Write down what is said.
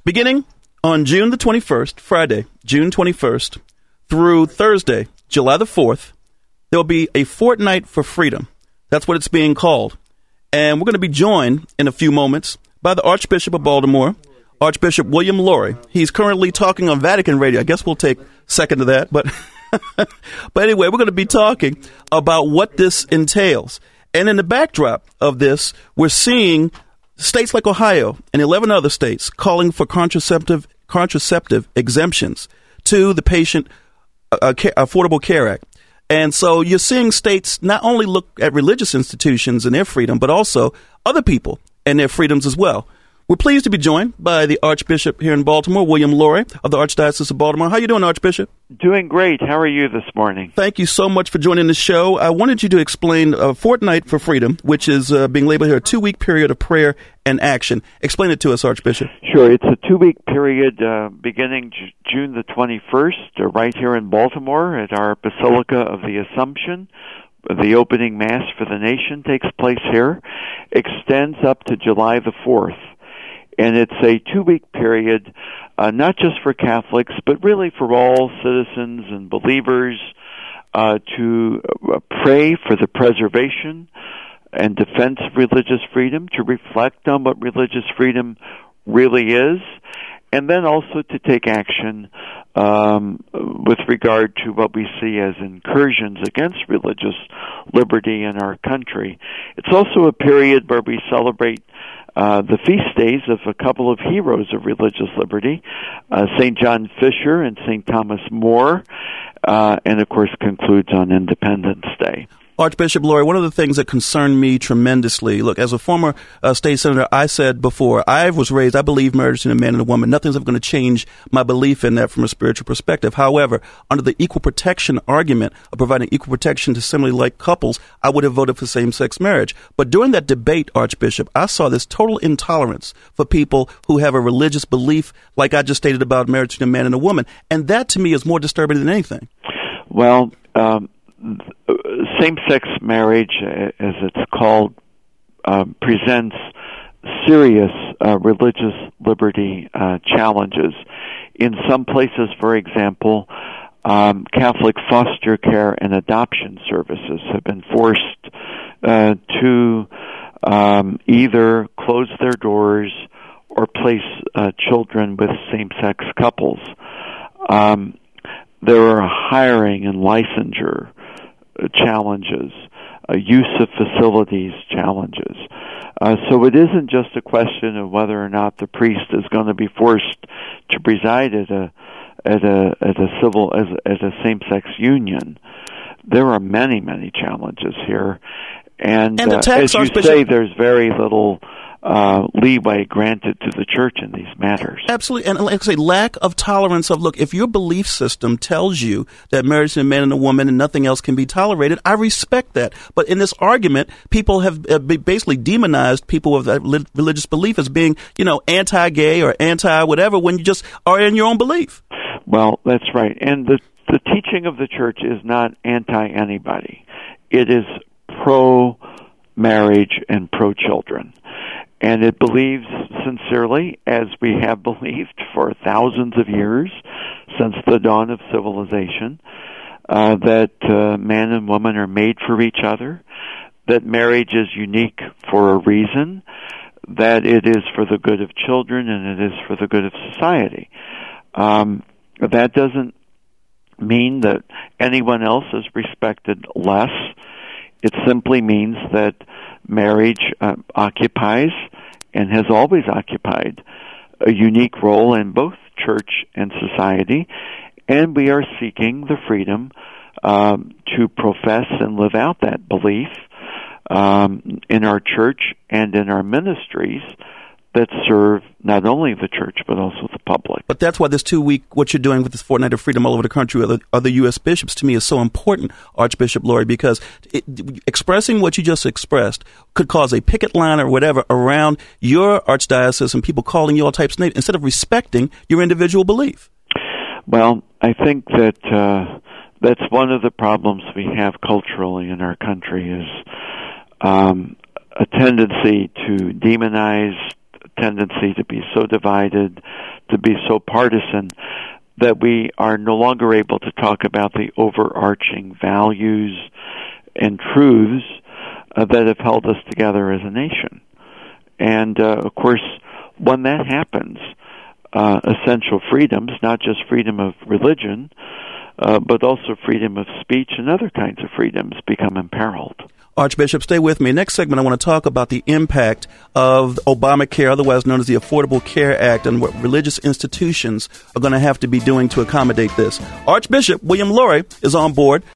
Beginning on June the 21st, Friday, June 21st, through Thursday, July the 4th, there will be a Fortnight for Freedom. That's what it's being called. And we're going to be joined in a few moments by the Archbishop of Baltimore, Archbishop William Lori. He's currently talking on Vatican Radio. I guess we'll take second to that. But anyway, we're going to be talking about what this entails. And in the backdrop of this, we're seeing states like Ohio and 11 other states calling for contraceptive exemptions to the Patient Affordable Care Act. And so you're seeing states not only look at religious institutions and their freedom, but also other people and their freedoms as well. We're pleased to be joined by the Archbishop here in Baltimore, William Lori of the Archdiocese of Baltimore. How are you doing, Archbishop? Doing great. How are you this morning? Thank you so much for joining the show. I wanted you to explain a Fortnight for Freedom, which is being labeled here a 2-week period of prayer and action. Explain it to us, Archbishop. Sure. It's a 2-week period beginning June the 21st, right here in Baltimore at our Basilica of the Assumption. The opening Mass for the nation takes place here. Extends up to July the 4th. And it's a 2-week period, not just for Catholics, but really for all citizens and believers to pray for the preservation and defense of religious freedom, to reflect on what religious freedom really is, and then also to take action with regard to what we see as incursions against religious liberty in our country. It's also a period where we celebrate the feast days of a couple of heroes of religious liberty, St. John Fisher and St. Thomas More, and of course concludes on Independence Day. Archbishop Lori, one of the things that concerned me tremendously, look, as a former state senator, I said before, I was raised, I believe marriage between a man and a woman. Nothing's ever going to change my belief in that from a spiritual perspective. However, under the equal protection argument of providing equal protection to similarly like couples, I would have voted for same-sex marriage. But during that debate, Archbishop, I saw this total intolerance for people who have a religious belief, like I just stated about marriage between a man and a woman. And that, to me, is more disturbing than anything. Well, same-sex marriage, as it's called, presents serious religious liberty challenges. In some places, for example, Catholic foster care and adoption services have been forced to either close their doors or place children with same-sex couples. There are hiring and licensure challenges, use of facilities challenges. So it isn't just a question of whether or not the priest is going to be forced to preside at a same-sex union. There are many, many challenges here, and as you say, there's very little leeway granted to the church in these matters. Absolutely. And like I say, lack of tolerance of, look, if your belief system tells you that marriage between a man and a woman and nothing else can be tolerated, I respect that. But in this argument, people have basically demonized people with that religious belief as being, anti-gay or anti-whatever when you just are in your own belief. Well, that's right. And the teaching of the church is not anti-anybody. It is pro-marriage and pro-children. And it believes sincerely, as we have believed for thousands of years since the dawn of civilization, that man and woman are made for each other, that marriage is unique for a reason, that it is for the good of children and it is for the good of society. That doesn't mean that anyone else is respected less. It simply means that marriage occupies and has always occupied a unique role in both church and society, and we are seeking the freedom to profess and live out that belief in our church and in our ministries that serve not only the church but also the public. But that's why this 2-week, what you're doing with this Fortnight of Freedom all over the country with other U.S. bishops, to me is so important, Archbishop Lori, because expressing what you just expressed could cause a picket line or whatever around your archdiocese and people calling you all types of names instead of respecting your individual belief. Well, I think that that's one of the problems we have culturally in our country is a tendency to demonize tendency to be so divided, to be so partisan, that we are no longer able to talk about the overarching values and truths that have held us together as a nation. And, of course, when that happens, essential freedoms, not just freedom of religion, but also freedom of speech and other kinds of freedoms, become imperiled. Archbishop, stay with me. Next segment, I want to talk about the impact of Obamacare, otherwise known as the Affordable Care Act, and what religious institutions are going to have to be doing to accommodate this. Archbishop William Lori is on board.